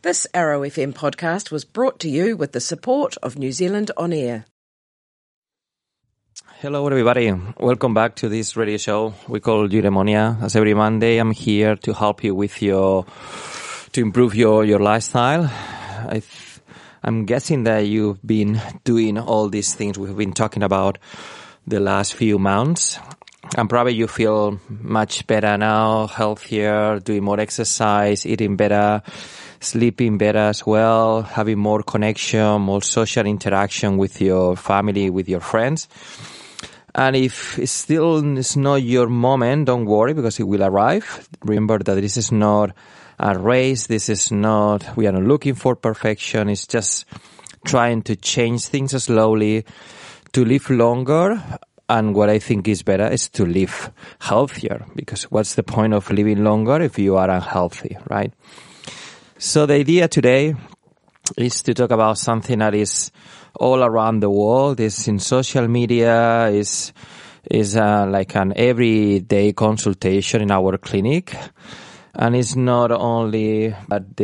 This Arrow FM podcast was brought to you with the support of New Zealand On Air. Hello everybody, welcome back to this radio show we call Eudaimonia. As every Monday, I'm here to help you with to improve your lifestyle. I'm guessing that you've been doing all these things we've been talking about the last few months. And probably you feel much better now, healthier, doing more exercise, eating better, sleeping better as well, having more connection, more social interaction with your family, with your friends. And if it's still it's not your moment, don't worry, because it will arrive. Remember that this is not a race. This is not, we are not looking for perfection. It's just trying to change things slowly, to live longer. And what I think is better is to live healthier, because what's the point of living longer if you are unhealthy, right? So the idea today is to talk about something that is all around the world, is in social media, is like an everyday consultation in our clinic. And it's not only at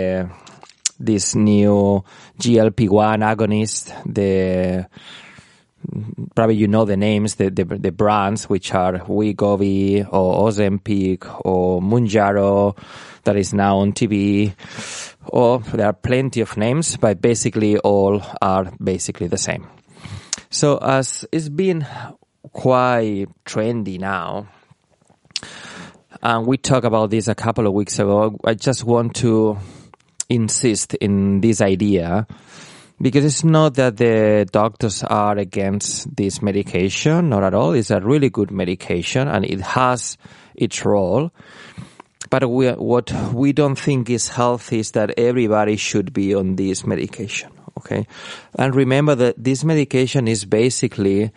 this new GLP-1 agonist, probably you know the names, the brands, which are Wegovy or Ozempic or Mounjaro, that is now on TV. Or there are plenty of names, but basically all are basically the same. So as it's been quite trendy now, and we talked about this a couple of weeks ago, I just want to insist in this idea, because it's not that the doctors are against this medication, not at all. It's a really good medication and it has its role. But what we don't think is healthy is that everybody should be on this medication, okay? And remember that this medication is basically,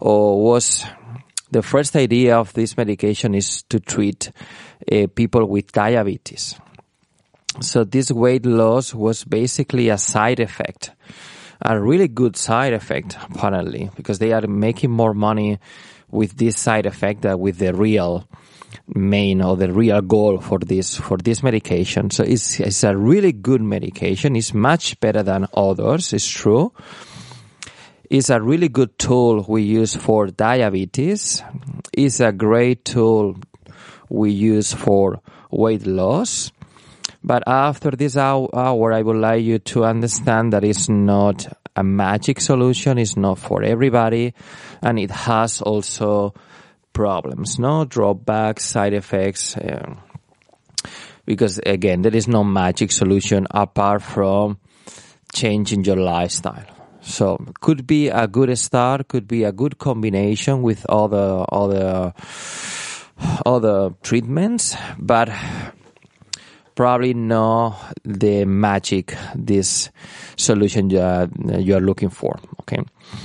the first idea of this medication is to treat people with diabetes. So this weight loss was basically a side effect, a really good side effect, apparently, because they are making more money with this side effect than with the real main or the real goal for this medication. So it's a really good medication. It's much better than others, it's true. It's a really good tool we use for diabetes. It's a great tool we use for weight loss. But after this hour, I would like you to understand that it's not a magic solution. It's not for everybody. And it has also problems, no drawbacks, side effects. Because again, there is no magic solution apart from changing your lifestyle. So could be a good start, could be a good combination with other treatments, but probably not the magic, this solution you're looking for, okay?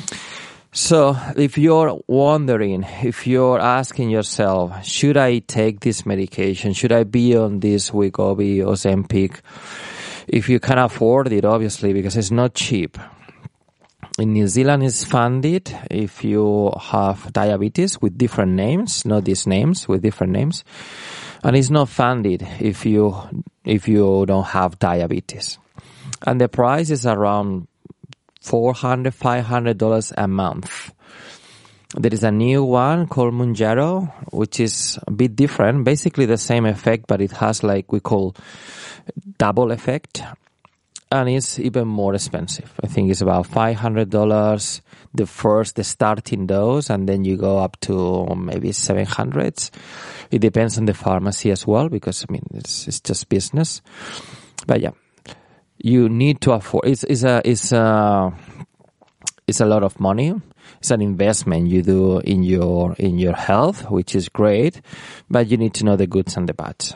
So if you're wondering, if you're asking yourself, should I take this medication? Should I be on this Wegovy or Ozempic? If you can afford it, obviously, because it's not cheap. In New Zealand, it's funded if you have diabetes with different names, not these names, with different names. And it's not funded if you don't have diabetes. And the price is around $400, $500 a month. There is a new one called Mounjaro, which is a bit different. Basically the same effect, but it has like we call double effect. And it's even more expensive. I think it's about $500, the starting dose, and then you go up to maybe $700. It depends on the pharmacy as well, because I mean it's just business. But yeah, you need to afford. It's a lot of money. It's an investment you do in your health, which is great, but you need to know the goods and the bads.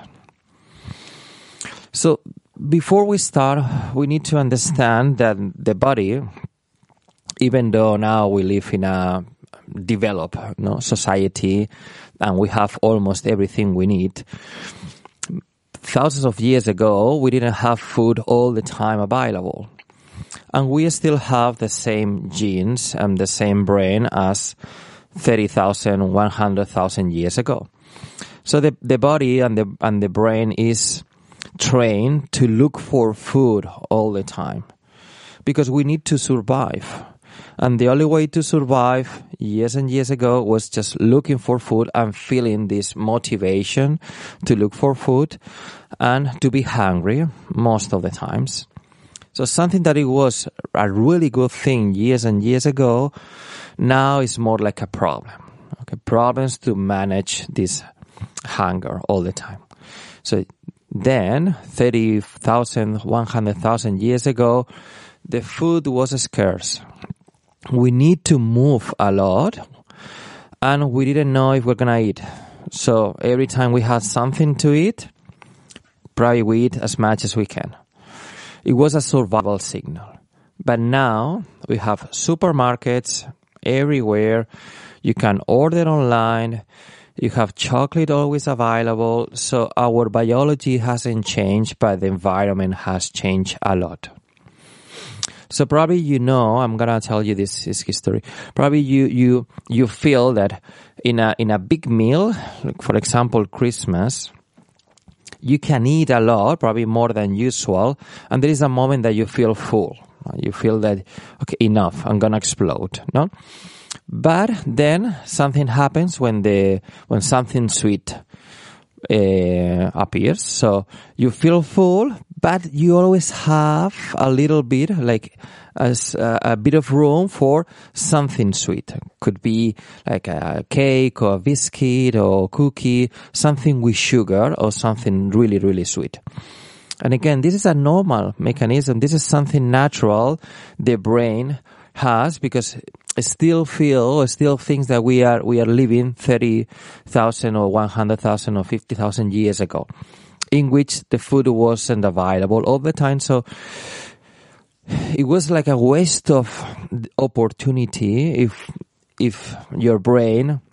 So before we start, we need to understand that the body, even though now we live in a developed society and we have almost everything we need, thousands of years ago, we didn't have food all the time available. And we still have the same genes and the same brain as 30,000, 100,000 years ago. So the body and the brain is trained to look for food all the time because we need to survive. And the only way to survive years and years ago was just looking for food and feeling this motivation to look for food and to be hungry most of the times. So something that it was a really good thing years and years ago, now is more like a problem. Okay, problems to manage this hunger all the time. So then, 30,000, 100,000 years ago, the food was scarce. We need to move a lot, and we didn't know if we're gonna eat. So every time we had something to eat, probably we eat as much as we can. It was a survival signal. But now we have supermarkets everywhere. You can order online. You have chocolate always available. So our biology hasn't changed, but the environment has changed a lot. So probably I'm gonna tell you this history. Probably you feel that in a big meal, like for example Christmas, you can eat a lot, probably more than usual, and there is a moment that you feel full. You feel that, okay, enough, I'm gonna explode, no? But then something happens when something sweet appears. So you feel full, but you always have a little bit, like a bit of room for something sweet. Could be like a cake or a biscuit or cookie, something with sugar or something really, really sweet. And again, this is a normal mechanism. This is something natural the brain has, because it still thinks that we are living 30,000 or 100,000 or 50,000 years ago, in which the food wasn't available all the time. So it was like a waste of opportunity if your brain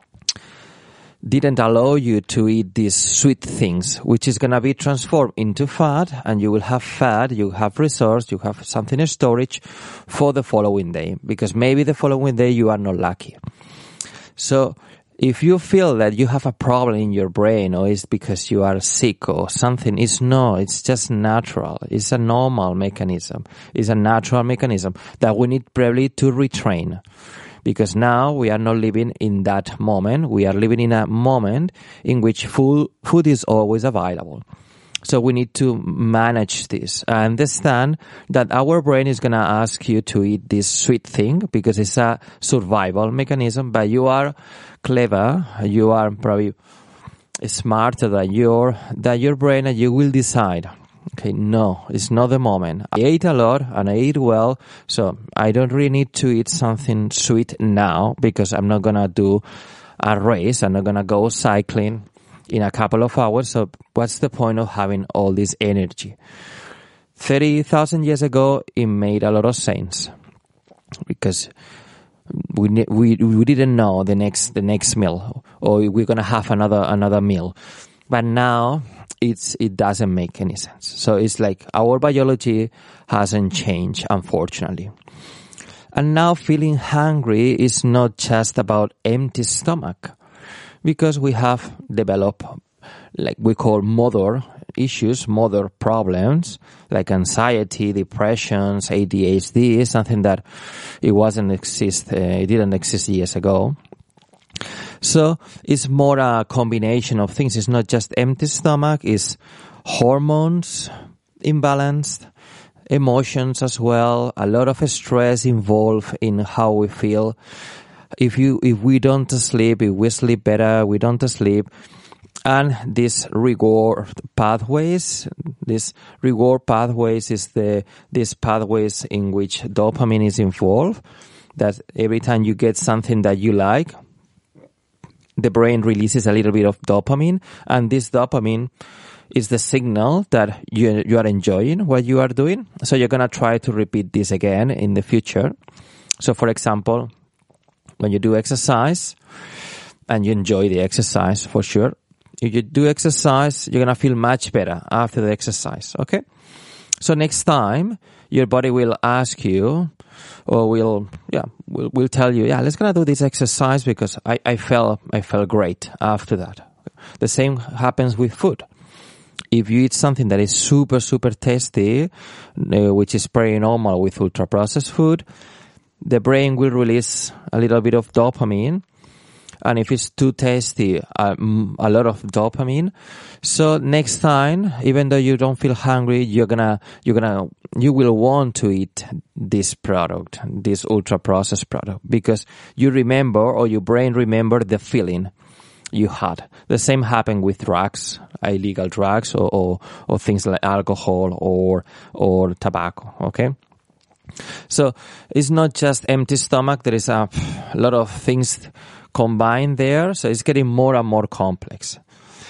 didn't allow you to eat these sweet things, which is going to be transformed into fat, and you will have fat, you have resource, you have something in storage for the following day, because maybe the following day you are not lucky. So if you feel that you have a problem in your brain, or it's because you are sick or something, it's just natural. It's a normal mechanism. It's a natural mechanism that we need probably to retrain. Because now we are not living in that moment. We are living in a moment in which food is always available. So we need to manage this. I understand that our brain is going to ask you to eat this sweet thing because it's a survival mechanism, but you are clever. You are probably smarter than your brain, and you will decide, okay, no, it's not the moment. I ate a lot and I ate well, so I don't really need to eat something sweet now because I'm not going to do a race. I'm not going to go cycling in a couple of hours. So what's the point of having all this energy? 30,000 years ago, it made a lot of sense because we didn't know the next meal, or we're going to have another meal. But now it doesn't make any sense. So it's like our biology hasn't changed, unfortunately. And now feeling hungry is not just about empty stomach, because we have developed, like we call mother issues, mother problems, like anxiety, depressions, ADHD, something that it didn't exist years ago. So it's more a combination of things. It's not just empty stomach, it's hormones imbalanced, emotions as well, a lot of stress involved in how we feel. If we don't sleep, if we sleep better, we don't sleep. And these reward pathways is these pathways in which dopamine is involved, that every time you get something that you like, the brain releases a little bit of dopamine, and this dopamine is the signal that you are enjoying what you are doing. So you're going to try to repeat this again in the future. So for example, when you do exercise and you enjoy the exercise for sure, if you do exercise, you're going to feel much better after the exercise. Okay. So next time your body will ask you, or we'll tell you, let's gonna do this exercise because I felt great after that. The same happens with food. if you eat something that is super, super tasty, which is pretty normal with ultra-processed food, the brain will release a little bit of dopamine. And if it's too tasty, a lot of dopamine. So next time, even though you don't feel hungry, you will want to eat this product, this ultra-processed product, because you remember, or your brain remember the feeling you had. The same happened with drugs, illegal drugs, or things like alcohol or tobacco. Okay. So it's not just empty stomach. There is a lot of things combined there. So it's getting more and more complex.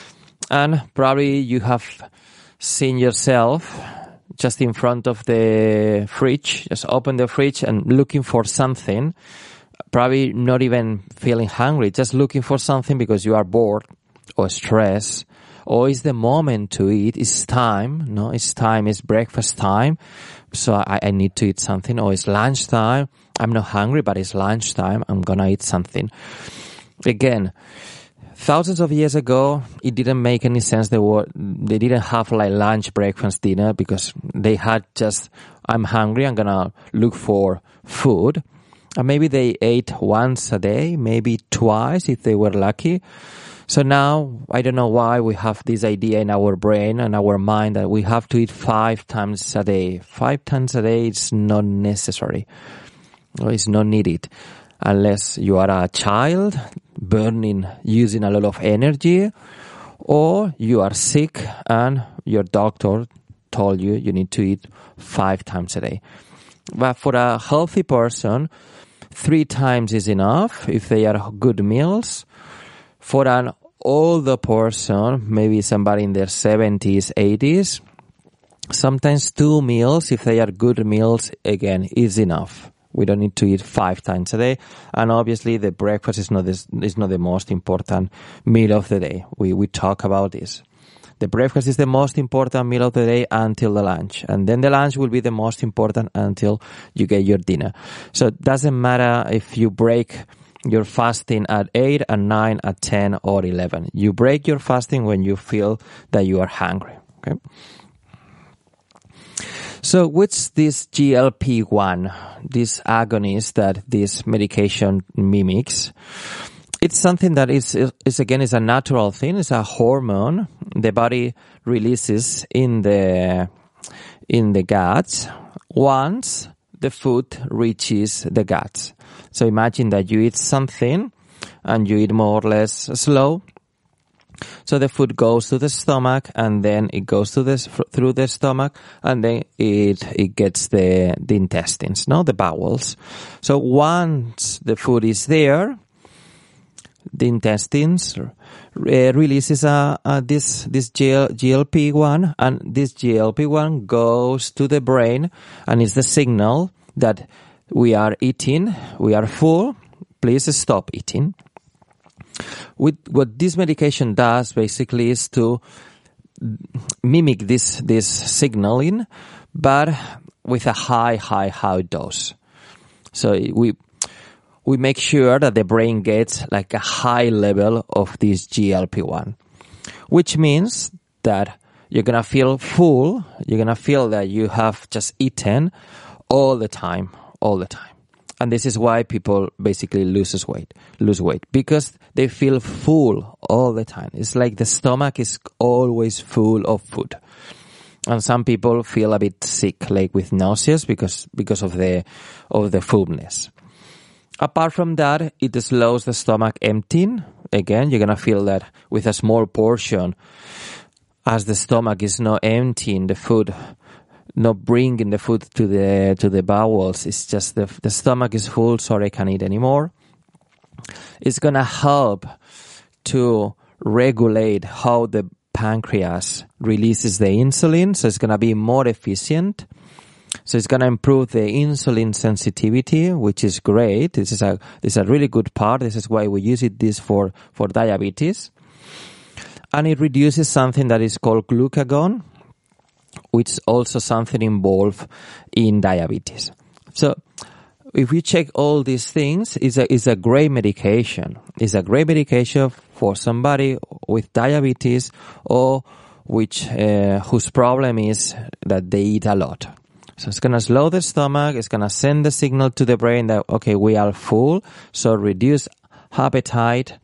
And probably you have seen yourself just in front of the fridge, just open the fridge and looking for something, probably not even feeling hungry, just looking for something because you are bored or stressed, or it's the moment to eat. It's time. No, it's time. It's breakfast time. So I need to eat something. Or it's lunchtime. I'm not hungry, but it's lunchtime. I'm going to eat something. Again, thousands of years ago, it didn't make any sense. They didn't have like lunch, breakfast, dinner, because they had just, I'm hungry, I'm going to look for food. And maybe they ate once a day, maybe twice if they were lucky. So now, I don't know why we have this idea in our brain and our mind that we have to eat 5 times a day. 5 times a day is not necessary. Or it's not needed. Unless you are a child, using a lot of energy, or you are sick and your doctor told you need to eat 5 times a day. But for a healthy person, 3 times is enough if they are good meals. For an older person, maybe somebody in their 70s, 80s, sometimes 2 meals, if they are good meals, again, is enough. We don't need to eat 5 times a day. And obviously the breakfast is not the most important meal of the day. We talk about this. The breakfast is the most important meal of the day until the lunch. And then the lunch will be the most important until you get your dinner. So it doesn't matter if you break your fasting at 8, at 9, at 10, or 11. You break your fasting when you feel that you are hungry. Okay. So what's this GLP-1, this agonist that this medication mimics? It's something that is a natural thing. It's a hormone the body releases in the gut once the food reaches the gut. So imagine that you eat something and you eat more or less slow. So the food goes to the stomach, and then it goes through the stomach, and then it gets the intestines, the bowels. So once the food is there, the intestines releases this GLP-1, and this GLP-1 goes to the brain, and it's the signal that we are eating, we are full, please stop eating. What this medication does basically is to mimic this signaling, but with a high dose. So we make sure that the brain gets like a high level of this GLP-1, which means that you're going to feel full, you're going to feel that you have just eaten all the time. And this is why people basically lose weight, because they feel full all the time. It's like the stomach is always full of food. And some people feel a bit sick, like with nausea because of the fullness. Apart from that, it slows the stomach emptying. Again, you're going to feel that with a small portion, as the stomach is not emptying the food, not bringing the food to the bowels. It's just the stomach is full, so I can't eat anymore. It's going to help to regulate how the pancreas releases the insulin, so it's going to be more efficient. So it's going to improve the insulin sensitivity, which is great. This is a really good part. This is why we use this for diabetes. And it reduces something that is called glucagon, which is also something involved in diabetes. So if we check all these things, it's a great medication. It's a great medication for somebody with diabetes or whose problem is that they eat a lot. So it's going to slow the stomach. It's going to send the signal to the brain that, okay, we are full. So reduce appetite.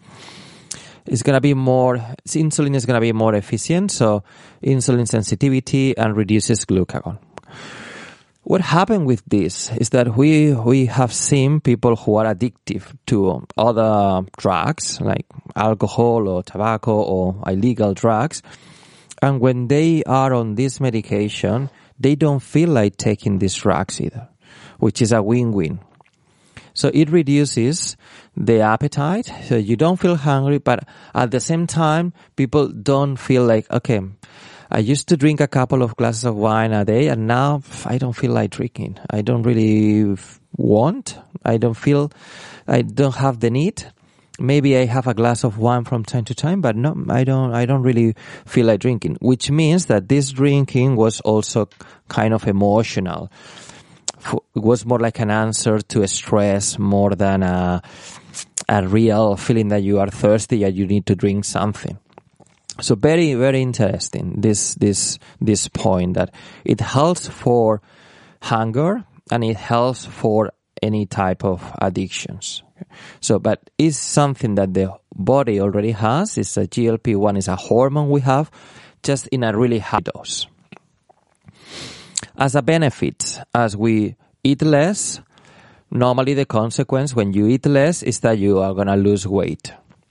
Insulin is going to be more efficient. So insulin sensitivity and reduces glucagon. What happened with this is that we have seen people who are addictive to other drugs like alcohol or tobacco or illegal drugs. And when they are on this medication, they don't feel like taking these drugs either, which is a win-win. So it reduces the appetite, so you don't feel hungry, but at the same time, people don't feel like, okay, I used to drink a couple of glasses of wine a day, and now I don't feel like drinking. I don't really want. I don't have the need. Maybe I have a glass of wine from time to time, but no, I don't really feel like drinking, which means that this drinking was also kind of emotional. It was more like an answer to a stress more than a real feeling that you are thirsty and you need to drink something. So very, very interesting, this point that it helps for hunger and it helps for any type of addictions. So, but it's something that the body already has. It's a GLP-1, is a hormone we have, just in a really high dose. As a benefit, as we eat less, normally the consequence when you eat less is that you are going to lose weight.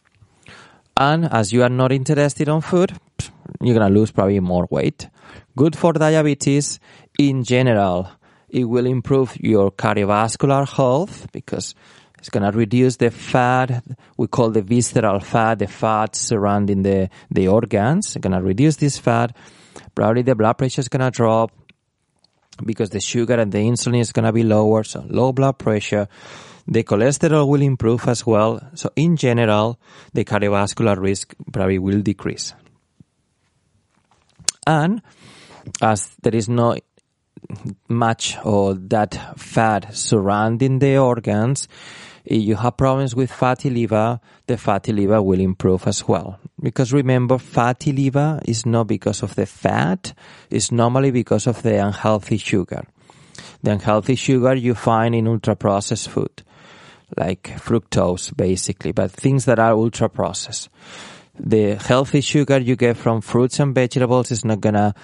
And as you are not interested in food, you're going to lose probably more weight. Good for diabetes. In general, it will improve your cardiovascular health because it's going to reduce the fat. We call the visceral fat, the fat surrounding the organs. It's going to reduce this fat. Probably the blood pressure is going to drop because the sugar and the insulin is going to be lower. So low blood pressure. The cholesterol will improve as well. So in general, the cardiovascular risk probably will decrease. And as there is no much of that fat surrounding the organs, if you have problems with fatty liver, the fatty liver will improve as well. Because remember, fatty liver is not because of the fat, it's normally because of the unhealthy sugar. The unhealthy sugar you find in ultra-processed food, like fructose basically, but things that are ultra-processed. The healthy sugar you get from fruits and vegetables is not gonna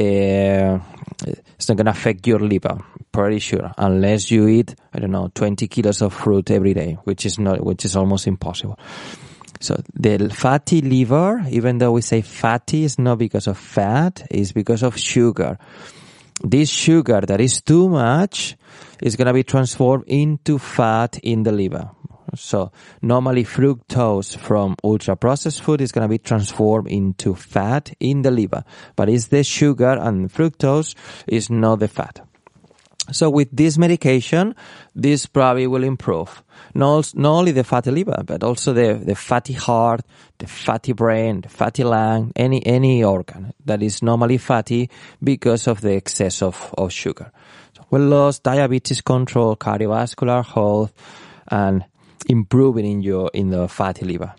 affect your liver, pretty sure, unless you eat 20 kilos of fruit every day, which is almost impossible. So the fatty liver, even though we say fatty, is not because of fat, it's because of sugar. This sugar that is too much is gonna be transformed into fat in the liver. So normally fructose from ultra-processed food is going to be transformed into fat in the liver. But it's the sugar, and fructose is not the fat. So with this medication, this probably will improve. Not only the fatty liver, but also the fatty heart, the fatty brain, the fatty lung, any organ that is normally fatty because of the excess of sugar. So weight loss, diabetes control, cardiovascular health, and improving in the fatty liver.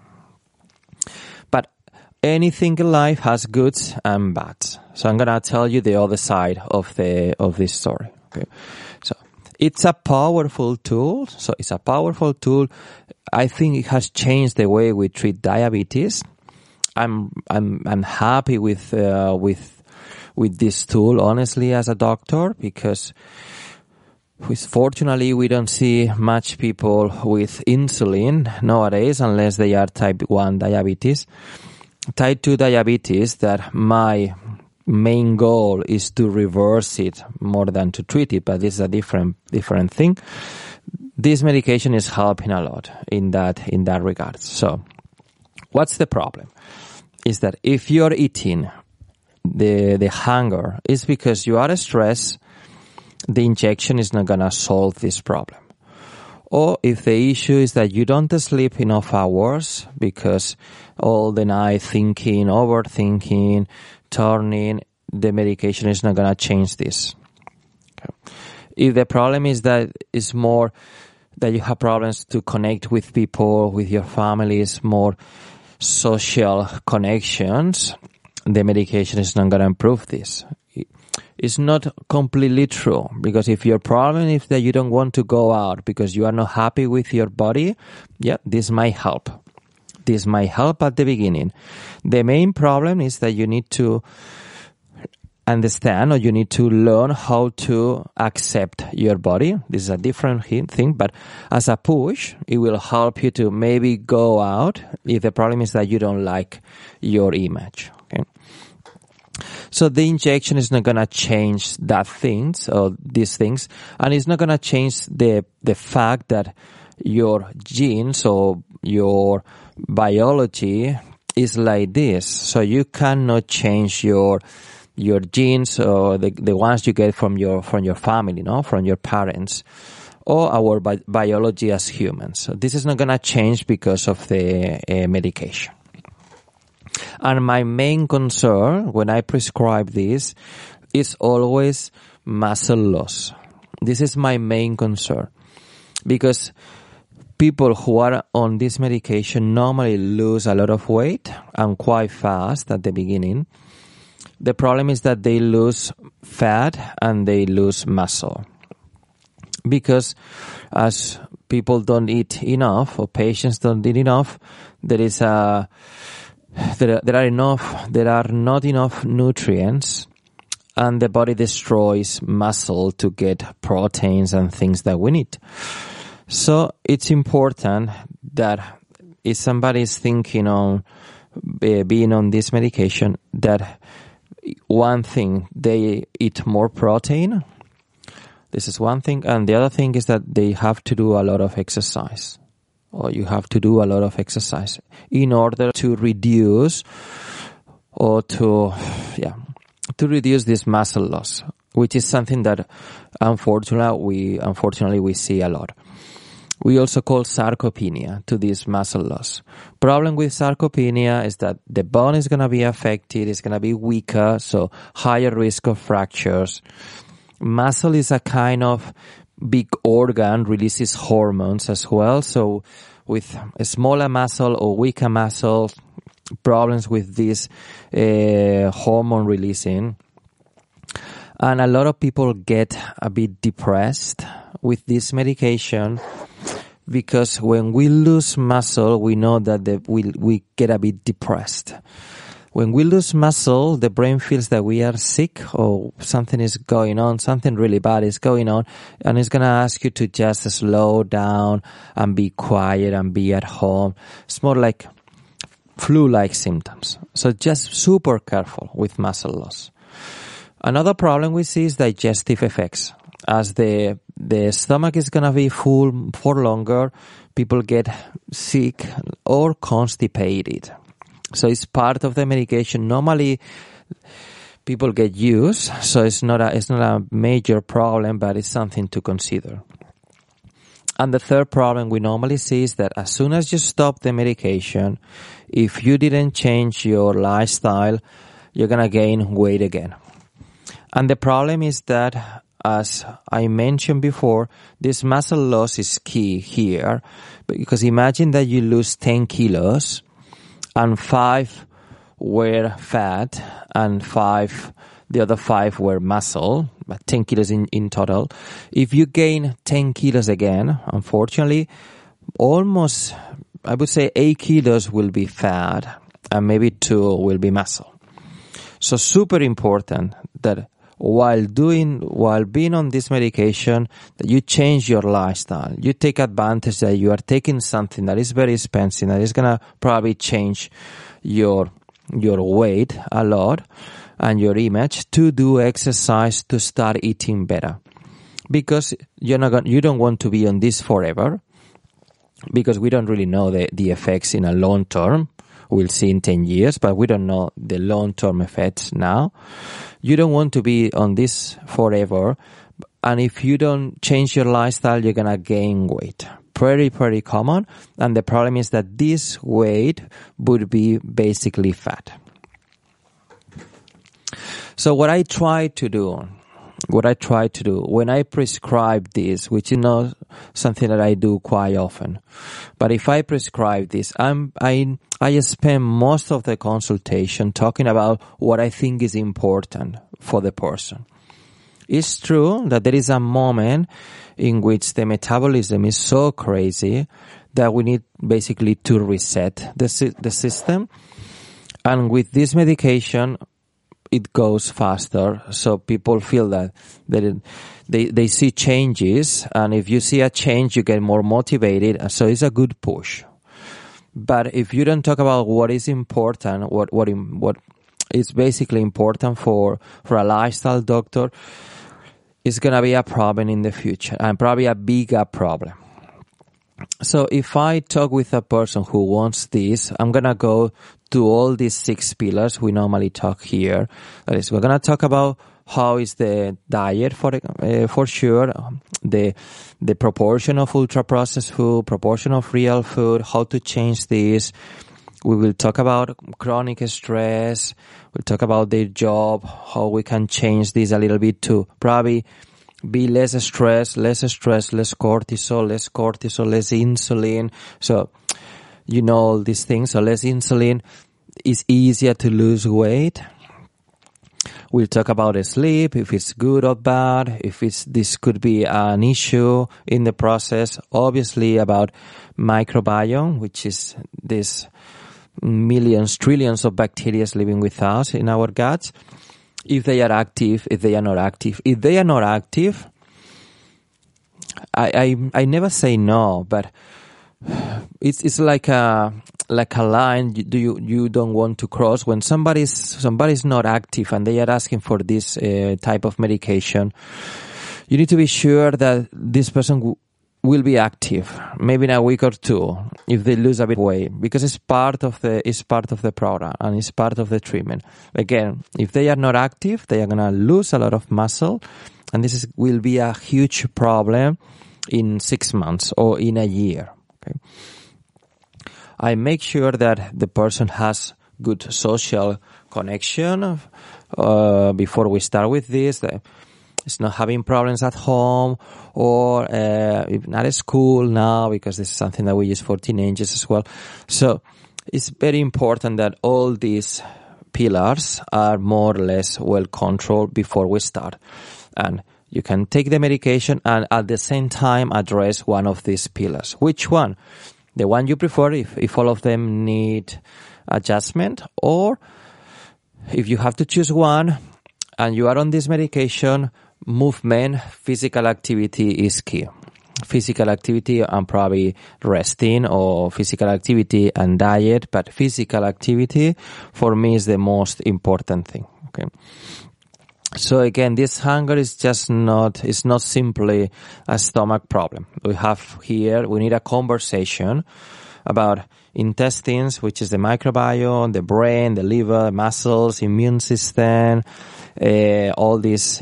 But anything in life has goods and bads. So I'm gonna tell you the other side of this story. Okay, so it's a powerful tool. I think it has changed the way we treat diabetes. I'm happy with this tool, honestly, as a doctor, because fortunately, we don't see much people with insulin nowadays unless they are type 1 diabetes. Type 2 diabetes, that my main goal is to reverse it more than to treat it, but this is a different thing. This medication is helping a lot in that regard. So, what's the problem? Is that if you're eating, the hunger is because you are stressed, the injection is not going to solve this problem. Or if the issue is that you don't sleep enough hours because all the night thinking, overthinking, turning, the medication is not going to change this. Okay. If the problem is that it's more that you have problems to connect with people, with your families, more social connections, the medication is not going to improve this. It's not completely true, because if your problem is that you don't want to go out because you are not happy with your body, this might help. This might help at the beginning. The main problem is that you need to understand, or you need to learn how to accept your body. This is a different thing, but as a push, it will help you to maybe go out if the problem is that you don't like your image. Okay. So the injection is not going to change these things, and it's not going to change the fact that your genes or your biology is like this. So you cannot change your genes, or the ones you get from your family, from your parents, or our biology as humans. So this is not going to change because of the medication. And my main concern when I prescribe this is always muscle loss. This is my main concern, because people who are on this medication normally lose a lot of weight and quite fast at the beginning. The problem is that they lose fat and they lose muscle, because as people don't eat enough, or patients don't eat enough, there are not enough nutrients, and the body destroys muscle to get proteins and things that we need. So it's important that if somebody is thinking on being on this medication, that one thing, they eat more protein. This is one thing. And the other thing is that they have to do a lot of exercise. Or you have to do a lot of exercise in order to reduce to reduce this muscle loss, which is something that unfortunately we see a lot. We also call sarcopenia to this muscle loss. Problem with sarcopenia is that the bone is going to be affected, it's going to be weaker, so higher risk of fractures. Muscle is a kind of big organ, releases hormones as well. So with a smaller muscle or weaker muscle, problems with this hormone releasing. And a lot of people get a bit depressed with this medication, because when we lose muscle, we know that we get a bit depressed. When we lose muscle, the brain feels that we are sick, or something is going on, something really bad is going on, and it's going to ask you to just slow down and be quiet and be at home. It's more like flu-like symptoms. So just super careful with muscle loss. Another problem we see is digestive effects. As the stomach is going to be full for longer, people get sick or constipated. So it's part of the medication. Normally, people get used, so it's not a major problem, but it's something to consider. And the third problem we normally see is that as soon as you stop the medication, if you didn't change your lifestyle, you're going to gain weight again. And the problem is that, as I mentioned before, this muscle loss is key here, because imagine that you lose 10 kilos and 5 were fat and the other 5 were muscle, but 10 kilos in total. If you gain 10 kilos again, unfortunately, almost, I would say 8 kilos will be fat and maybe 2 will be muscle. So super important that while being on this medication, that you change your lifestyle. You take advantage that you are taking something that is very expensive, that is gonna probably change your weight a lot and your image, to do exercise, to start eating better. Because you don't want to be on this forever, because we don't really know the effects in a long term. We'll see in 10 years, but we don't know the long-term effects now. You don't want to be on this forever. And if you don't change your lifestyle, you're going to gain weight. Pretty, pretty common. And the problem is that this weight would be basically fat. So what I try to do when I prescribe this, which is not something that I do quite often. But if I prescribe this, I spend most of the consultation talking about what I think is important for the person. It's true that there is a moment in which the metabolism is so crazy that we need basically to reset the system. And with this medication, it goes faster. So people feel that they see changes. And if you see a change, you get more motivated. So it's a good push. But if you don't talk about what is important, what is basically important for a lifestyle doctor, it's going to be a problem in the future, and probably a bigger problem. So if I talk with a person who wants this, I'm going to go to all these 6 pillars we normally talk here. That is, we're going to talk about how is the diet for sure, the proportion of ultra-processed food, proportion of real food, how to change this. We will talk about chronic stress. We'll talk about their job, how we can change this a little bit to probably be less stress, less cortisol, less insulin. So, you know all these things. So less insulin is easier to lose weight. We'll talk about sleep, if it's good or bad, if this could be an issue in the process. Obviously about microbiome, which is this millions, trillions of bacteria living with us in our guts. If they are active, if they are not active. If they are not active, I never say no, but it's like a line you don't want to cross. When somebody's not active and they are asking for this type of medication, you need to be sure that this person will be active, maybe in a week or 2, if they lose a bit of weight, because it's part of the program and it's part of the treatment. Again, if they are not active, they are gonna lose a lot of muscle, and this will be a huge problem in 6 months or in a year. Okay. I make sure that the person has good social connection before we start with this. It's not having problems at home or not at school now, because this is something that we use for teenagers as well. So it's very important that all these pillars are more or less well controlled before we start. And you can take the medication and at the same time address one of these pillars. Which one? The one you prefer, if all of them need adjustment, or if you have to choose one and you are on this medication, movement, physical activity is key. Physical activity and probably resting, or physical activity and diet, but physical activity for me is the most important thing. Okay. So again, this hunger is not simply a stomach problem. We need a conversation about intestines, which is the microbiome, the brain, the liver, muscles, immune system, all these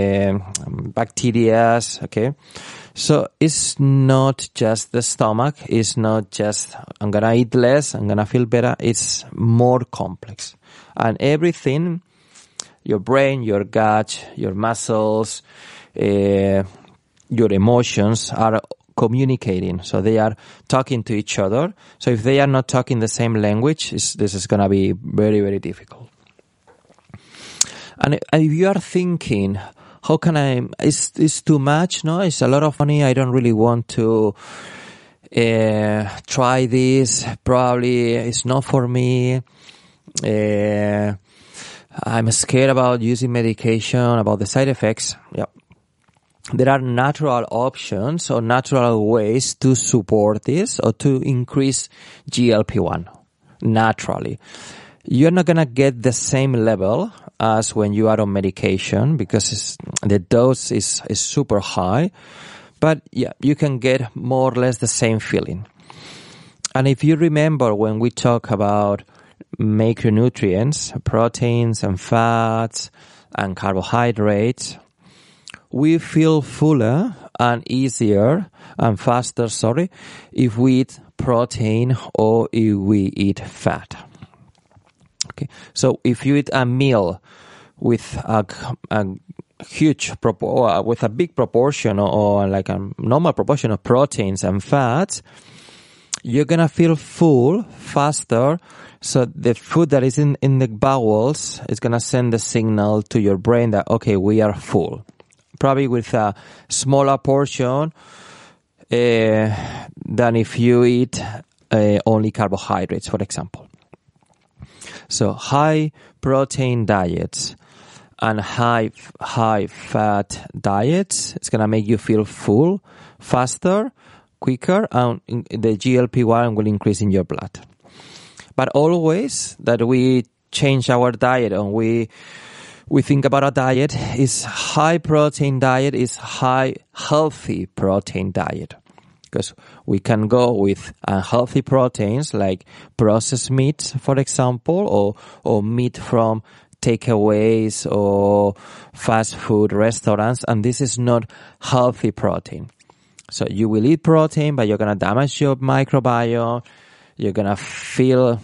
bacteria, okay? So it's not just the stomach, it's not just I'm gonna eat less, I'm gonna feel better, it's more complex. And everything, your brain, your gut, your muscles, your emotions are communicating. So they are talking to each other. So if they are not talking the same language, this is going to be very, very difficult. And if you are thinking, how can it's too much? No, it's a lot of money. I don't really want to try this. Probably it's not for me. I'm scared about using medication, about the side effects. Yeah. There are natural options or natural ways to support this or to increase GLP-1 naturally. You're not going to get the same level as when you are on medication because the dose is super high. But yeah, you can get more or less the same feeling. And if you remember when we talk about macronutrients, proteins and fats and carbohydrates, we feel fuller and easier and faster, if we eat protein or if we eat fat. Okay. So if you eat a meal with a with a big proportion or like a normal proportion of proteins and fats, you're going to feel full faster. So the food that is in the bowels is going to send the signal to your brain that, okay, we are full. Probably with a smaller portion than if you eat only carbohydrates, for example. So high protein diets and high fat diets, it's going to make you feel full faster, quicker, and the GLP-1 will increase in your blood. But always that we change our diet and we think about a diet is high protein diet is high healthy protein diet. Because we can go with unhealthy proteins like processed meat, for example, or meat from takeaways or fast food restaurants, and this is not healthy protein. So you will eat protein, but you're going to damage your microbiome. You're going to feel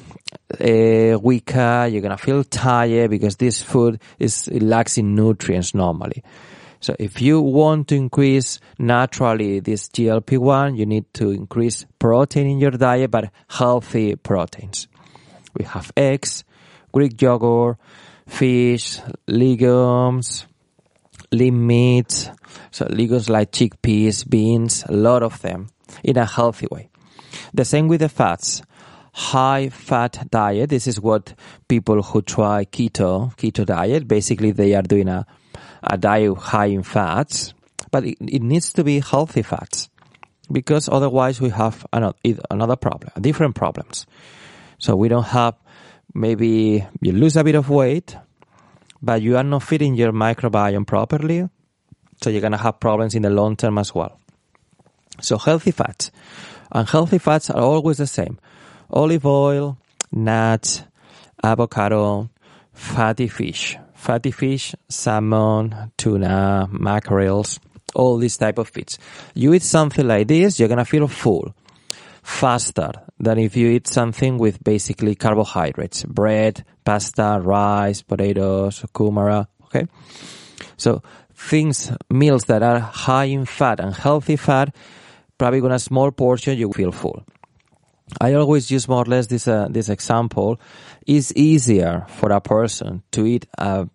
weaker. You're going to feel tired because this food lacks in nutrients normally. So if you want to increase naturally this GLP-1, you need to increase protein in your diet, but healthy proteins. We have eggs, Greek yogurt, fish, legumes, lean meat, so legumes like chickpeas, beans, a lot of them in a healthy way. The same with the fats. High fat diet, this is what people who try keto diet, basically they are doing a diet high in fats, but it needs to be healthy fats because otherwise we have another problem, different problems. So we don't have, maybe you lose a bit of weight, but you are not feeding your microbiome properly, so you're going to have problems in the long term as well. So healthy fats. And healthy fats are always the same. Olive oil, nuts, avocado, fatty fish. Fatty fish, salmon, tuna, mackerels, all these type of foods. You eat something like this, you're going to feel full faster than if you eat something with basically carbohydrates. Bread, pasta, rice, potatoes, kumara, okay? So meals that are high in fat and healthy fat, probably on a small portion, you feel full. I always use more or less this example. It's easier for a person to eat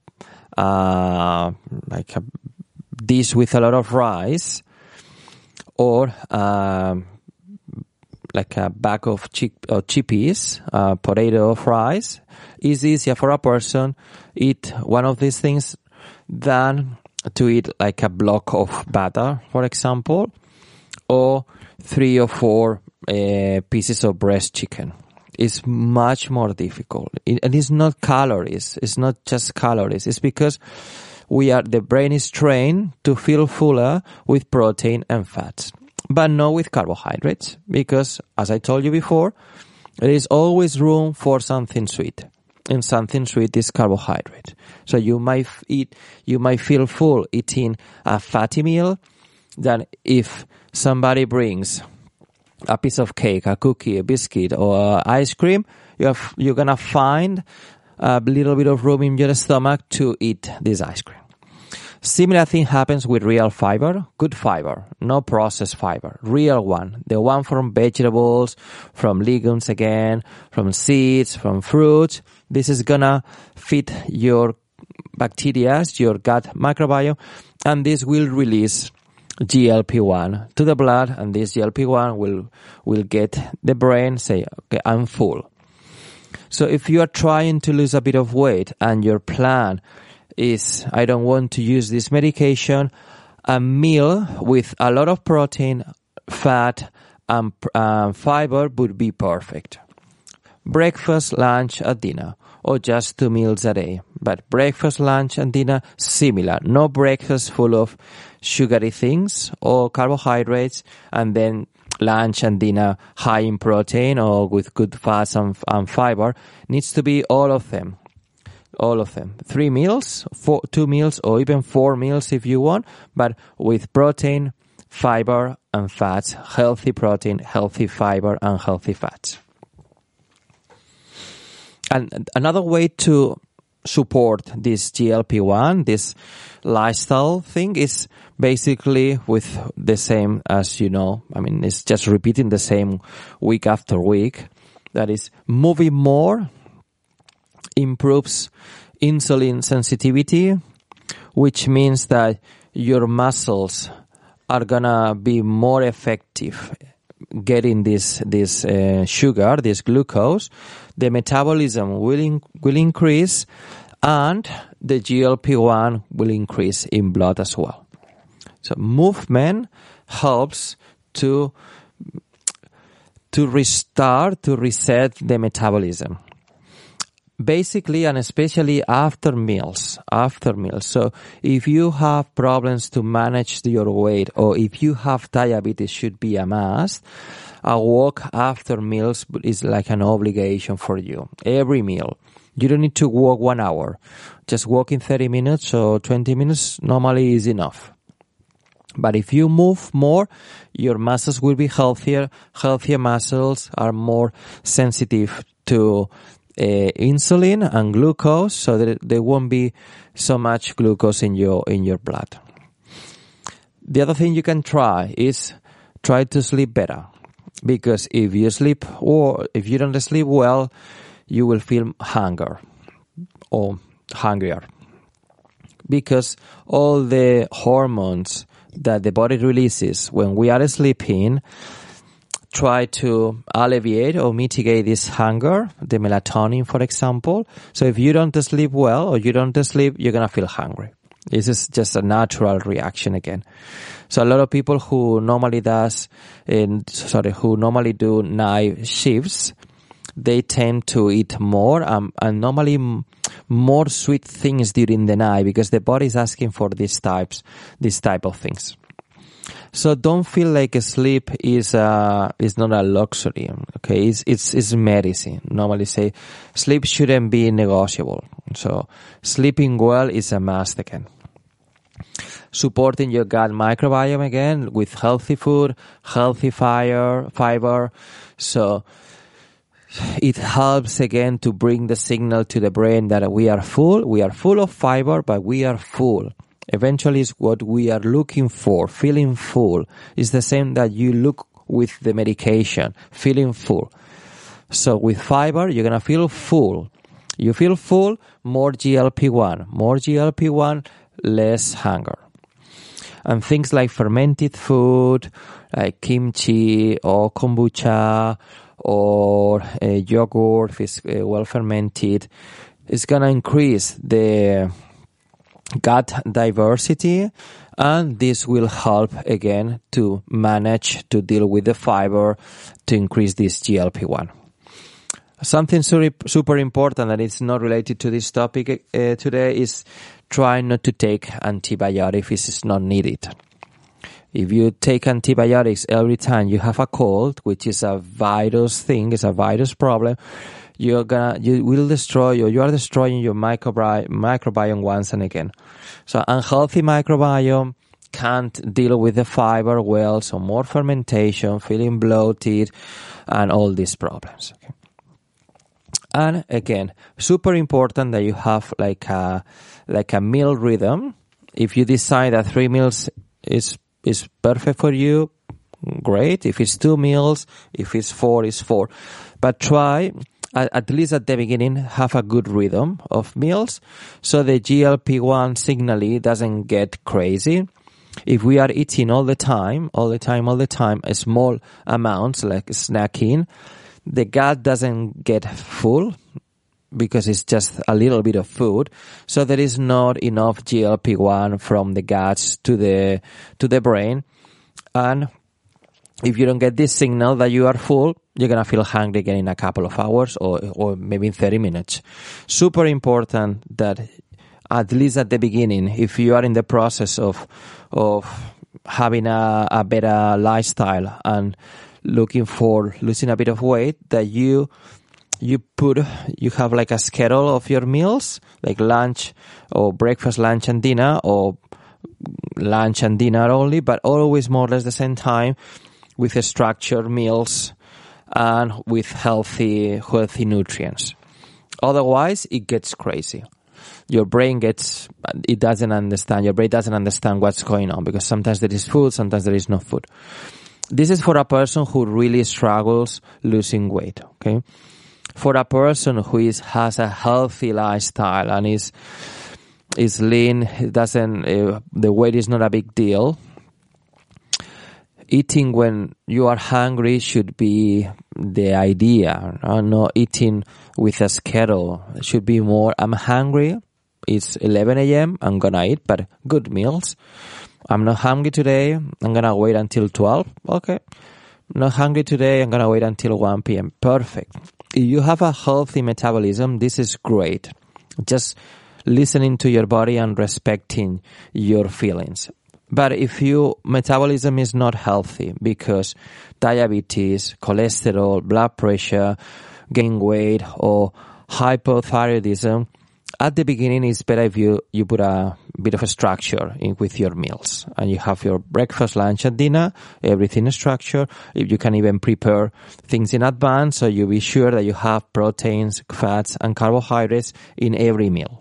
like a dish with a lot of rice or like a bag of chickpeas, potato fries. It's easier for a person eat one of these things than to eat like a block of butter, for example, or 3 or 4 pieces of breast chicken. It's much more difficult. And it's not calories. It's not just calories. It's because the brain is trained to feel fuller with protein and fats, but not with carbohydrates, because as I told you before, there is always room for something sweet. And something sweet is carbohydrate. So you might feel full eating a fatty meal than if somebody brings a piece of cake, a cookie, a biscuit, or ice cream, you're gonna find a little bit of room in your stomach to eat this ice cream. Similar thing happens with real fiber, good fiber, no processed fiber, real one, the one from vegetables, from legumes again, from seeds, from fruits. This is gonna feed your bacteria, your gut microbiome, and this will release GLP-1 to the blood, and this GLP-1 will get the brain say, okay, I'm full. So if you are trying to lose a bit of weight and your plan is, I don't want to use this medication, a meal with a lot of protein, fat, and fiber would be perfect. Breakfast, lunch, and dinner, or just 2 meals a day. But breakfast, lunch, and dinner, similar. No breakfast full of sugary things or carbohydrates, and then lunch and dinner high in protein or with good fats and fiber. Needs to be all of them. All of them. 3 meals, 2 meals, or even 4 meals if you want, but with protein, fiber, and fats. Healthy protein, healthy fiber, and healthy fats. And another way to support this GLP-1, this lifestyle thing, is basically with the same as, it's just repeating the same week after week. That is, moving more improves insulin sensitivity, which means that your muscles are gonna be more effective getting this sugar, this glucose. The metabolism will increase, and the GLP-1 will increase in blood as well. So movement helps to reset the metabolism. Basically, and especially after meals. So if you have problems to manage your weight, or if you have diabetes, should be a must. A walk after meals is like an obligation for you. Every meal. You don't need to walk 1 hour. Just walking 30 minutes or 20 minutes normally is enough. But if you move more, your muscles will be healthier. Healthier muscles are more sensitive to insulin and glucose, so that there won't be so much glucose in your blood. The other thing you can try is try to sleep better, because if you sleep, or if you don't sleep well, you will feel hungrier, because all the hormones that the body releases when we are sleeping try to alleviate or mitigate this hunger, the melatonin, for example. So if you don't sleep well, or you don't sleep, you're going to feel hungry. This is just a natural reaction again. So a lot of people who normally do night shifts, they tend to eat more and normally more sweet things during the night, because the body is asking for this type of things. So don't feel like sleep is not a luxury. Okay, it's medicine. Normally say sleep shouldn't be negotiable. So sleeping well is a must again. Supporting your gut microbiome again with healthy food, healthy fiber. So it helps again to bring the signal to the brain that we are full. We are full of fiber, but we are full. Eventually is what we are looking for. Feeling full is the same that you look with the medication, feeling full. So with fiber, you're going to feel full. You feel full, more GLP-1. More GLP-1, less hunger. And things like fermented food, like kimchi or kombucha or yogurt, if it's well fermented, is going to increase the gut diversity, and this will help again to manage to deal with the fiber to increase this GLP-1. Something super important that is not related to this topic today is try not to take antibiotics if it's not needed. If you take antibiotics every time you have a cold, which is a virus thing, it's a virus problem, you are destroying your microbiome once and again. So unhealthy microbiome can't deal with the fiber well, so more fermentation, feeling bloated, and all these problems. Okay. And again, super important that you have like a meal rhythm. If you decide that 3 meals is perfect for you, great. If it's 2 meals, if it's 4, it's 4. But try, at least at the beginning, have a good rhythm of meals, so the GLP-1 signaling doesn't get crazy. If we are eating all the time, small amounts like snacking, the gut doesn't get full because it's just a little bit of food. So there is not enough GLP-1 from the guts to the brain. And if you don't get this signal that you are full, you're going to feel hungry again in a couple of hours or maybe in 30 minutes. Super important that at least at the beginning, if you are in the process of having a better lifestyle and looking for losing a bit of weight, that you have like a schedule of your meals, like lunch or breakfast, lunch and dinner, or lunch and dinner only, but always more or less the same time, with structured meals and with healthy nutrients. Otherwise, it gets crazy. your brain doesn't understand what's going on, because sometimes there is food, sometimes there is no food. This is for a person who really struggles losing weight, okay? For a person who has a healthy lifestyle and is lean, the weight is not a big deal. Eating when you are hungry should be the idea, not eating with a schedule. It should be more, I'm hungry, it's 11 a.m., I'm gonna eat, but good meals. I'm not hungry today, I'm gonna wait until 12, okay. Not hungry today, I'm gonna wait until 1 p.m., perfect. If you have a healthy metabolism, this is great. Just listening to your body and respecting your feelings. But if your metabolism is not healthy because diabetes, cholesterol, blood pressure, gain weight, or hypothyroidism, at the beginning it's better if you put a bit of a structure with your meals. And you have your breakfast, lunch, and dinner, everything is structured. You can even prepare things in advance, so you be sure that you have proteins, fats, and carbohydrates in every meal.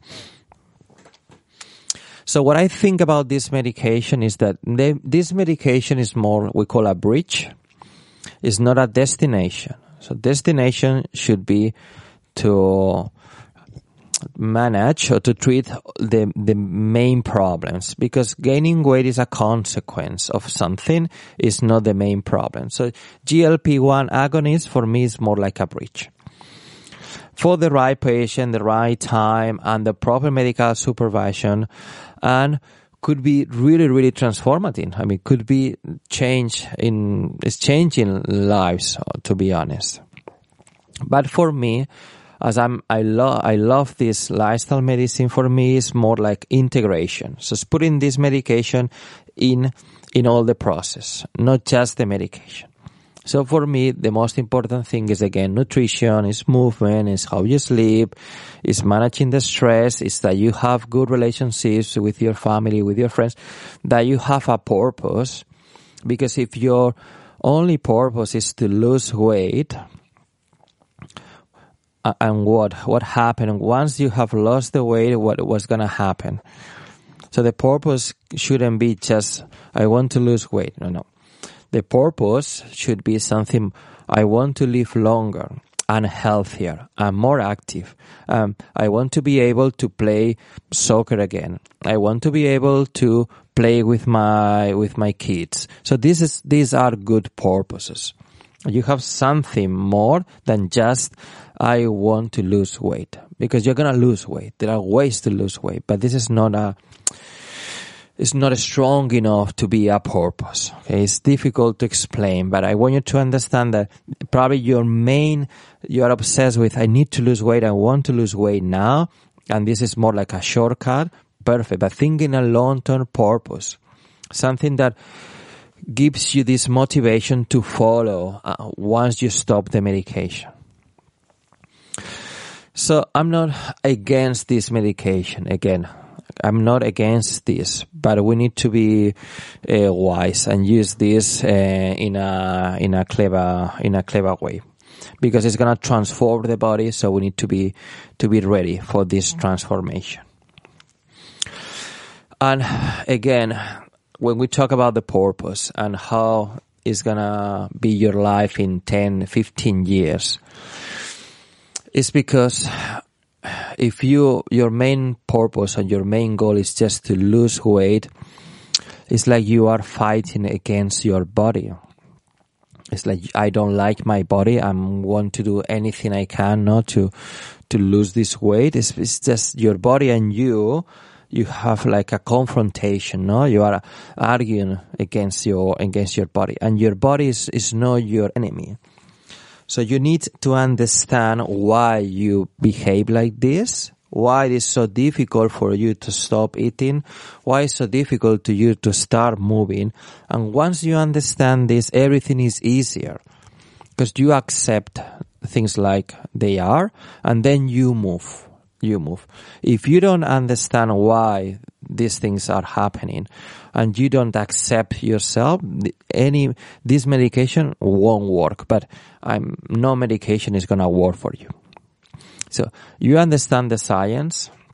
So what I think about this medication is that this medication is more, we call a bridge. It's not a destination. So destination should be to manage or to treat the main problems, because gaining weight is a consequence of something, is not the main problem. So GLP-1 agonist for me is more like a bridge. For the right patient, the right time, and the proper medical supervision, and could be really, really transformative. I mean, could be it's changing lives, to be honest. But for me, as I love this lifestyle medicine, for me it's more like integration. So it's putting this medication in all the process, not just the medication. So for me, the most important thing is, again, nutrition, is movement, is how you sleep, is managing the stress, is that you have good relationships with your family, with your friends, that you have a purpose. Because if your only purpose is to lose weight, and what happened once you have lost the weight, what's going to happen? So the purpose shouldn't be just, I want to lose weight. No. The purpose should be something, I want to live longer and healthier and more active. I want to be able to play soccer again. I want to be able to play with my kids. So these are good purposes. You have something more than just, I want to lose weight, because you're going to lose weight. There are ways to lose weight, but this is not it's not strong enough to be a purpose. Okay? It's difficult to explain, but I want you to understand that probably you're obsessed with, I need to lose weight, I want to lose weight now, and this is more like a shortcut, perfect. But think in a long-term purpose, something that gives you this motivation to follow once you stop the medication. So I'm not against this medication. Again, I'm not against this, but we need to be wise and use this in a clever way, because it's gonna transform the body. So we need to be ready for this transformation. And again, when we talk about the purpose and how it's gonna be your life in 10, 15 years, it's because if your main purpose and your main goal is just to lose weight, it's like you are fighting against your body. It's like, I don't like my body. I want to do anything I can not to lose this weight. It's just your body and you have like a confrontation, no? You are arguing against your body, and your body is not your enemy. So you need to understand why you behave like this, why it is so difficult for you to stop eating, why it's so difficult to you to start moving. And once you understand this, everything is easier, because you accept things like they are, and then you move. If you don't understand why these things are happening, and you don't accept yourself, this medication won't work. But no medication is going to work for you. So you understand the science,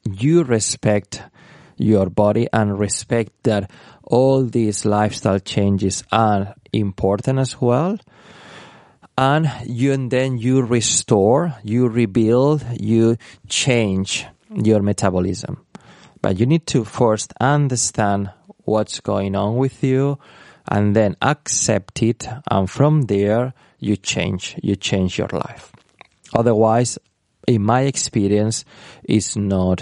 you respect your body and respect that all these lifestyle changes are important as well. And then you restore, you rebuild, you change your metabolism. But you need to first understand what's going on with you and then accept it. And from there, you change your life. Otherwise, in my experience, it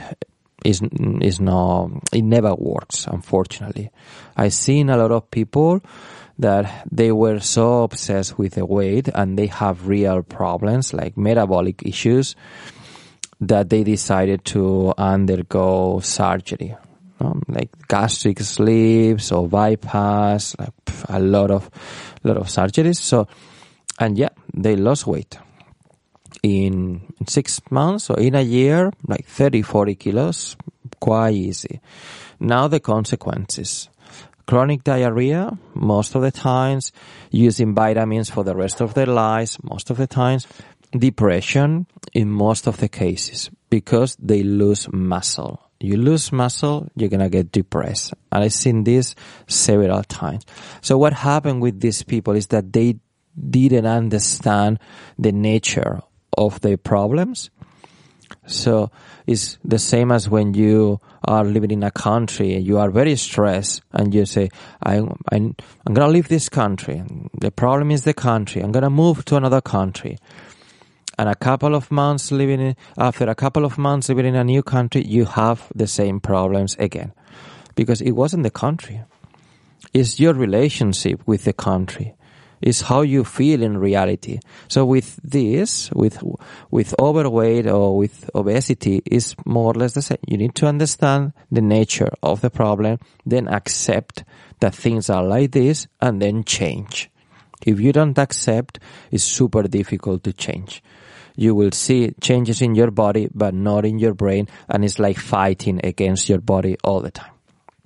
never works, unfortunately. I've seen a lot of people that they were so obsessed with the weight and they have real problems like metabolic issues that they decided to undergo surgery, like gastric sleeves or bypass, like a lot of surgeries. So, and yeah, they lost weight in 6 months or in a year, like 30-40 kilos, quite easy. Now the consequences: chronic diarrhea most of the times, using vitamins for the rest of their lives most of the times, depression in most of the cases because they lose muscle. You lose muscle, you're going to get depressed. And I've seen this several times. So what happened with these people is that they didn't understand the nature of their problems. So it's the same as when you are living in a country, you are very stressed and you say, I'm going to leave this country. The problem is the country. I'm going to move to another country. And after a couple of months living in a new country, you have the same problems again. Because it wasn't the country. It's your relationship with the country. It's how you feel in reality. So with this, with overweight or with obesity, is more or less the same. You need to understand the nature of the problem, then accept that things are like this, and then change. If you don't accept, it's super difficult to change. You will see changes in your body, but not in your brain, and it's like fighting against your body all the time.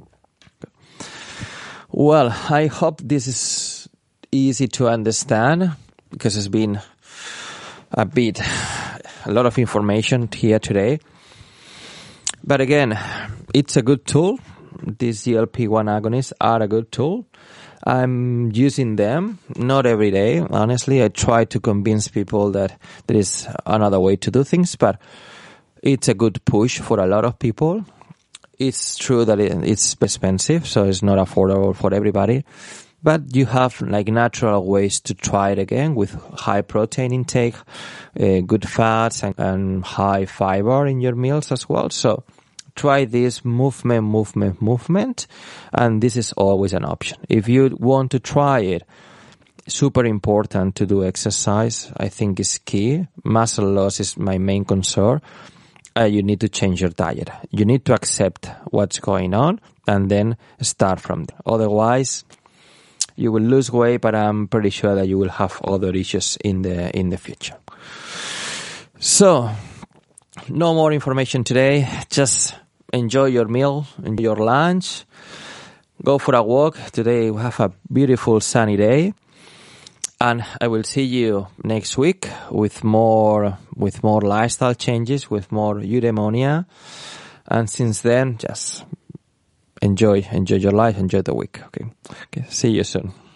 Well, I hope this is easy to understand because it's been a lot of information here today. But again, it's a good tool. These GLP-1 agonists are a good tool. I'm using them, not every day. Honestly, I try to convince people that there is another way to do things, but it's a good push for a lot of people. It's true that it's expensive, so it's not affordable for everybody. But you have like natural ways to try it again with high protein intake, good fats and high fiber in your meals as well. So try this movement, and this is always an option. If you want to try it, super important to do exercise. I think is key. Muscle loss is my main concern. You need to change your diet. You need to accept what's going on and then start from there. Otherwise, you will lose weight, but I'm pretty sure that you will have other issues in the future. So, no more information today. Just enjoy your meal, enjoy your lunch. Go for a walk. Today we have a beautiful sunny day. And I will see you next week with more lifestyle changes, with more eudaimonia. And since then, just enjoy your life, enjoy the week. Okay. See you soon.